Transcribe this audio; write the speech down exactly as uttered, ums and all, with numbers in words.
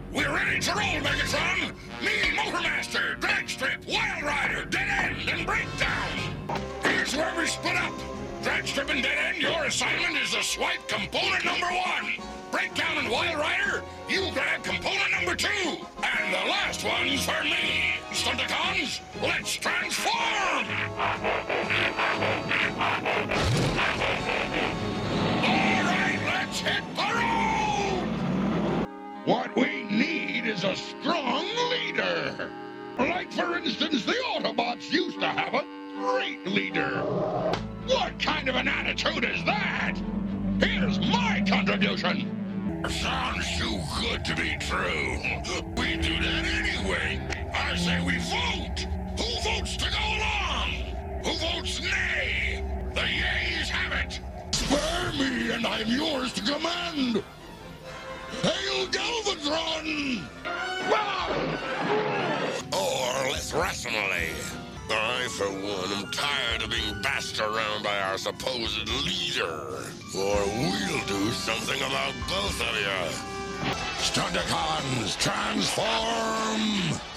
We're ready to roll, Megatron! Me, Motormaster, Dragstrip, Wild Rider, Dead End, and Breakdown! Here's where we split up! Dragstrip and Dead End, your assignment is to swipe component number one! Breakdown and Wild Rider, you grab component number two! And the last one's for me! Stunticons, let's transform! Alright, let's hit the road! What we need is a strong leader! Like, for instance, the Autobots used to have a great leader! What kind of an attitude is that? Here's my contribution! Sounds too good to be true. We do that anyway. I say we vote. Who votes to go along? Who votes nay? The yeas have it. Spare me and I'm yours to command. Hail Galvatron! Or less rationally, I, for one, am tired of being bashed around by our supposed leader. Or we'll do something about both of you. Stunticons, transform!